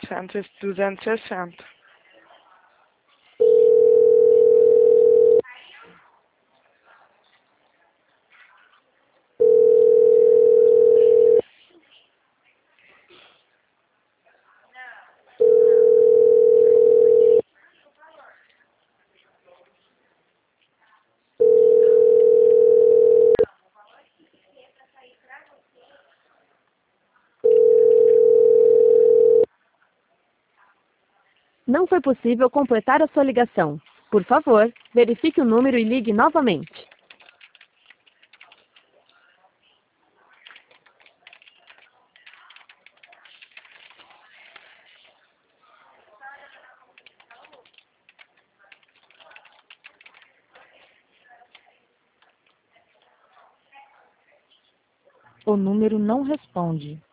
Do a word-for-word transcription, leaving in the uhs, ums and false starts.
novecentos, duzentos e sessenta. Não foi possível completar a sua ligação. Por favor, verifique o número e ligue novamente. O número não responde.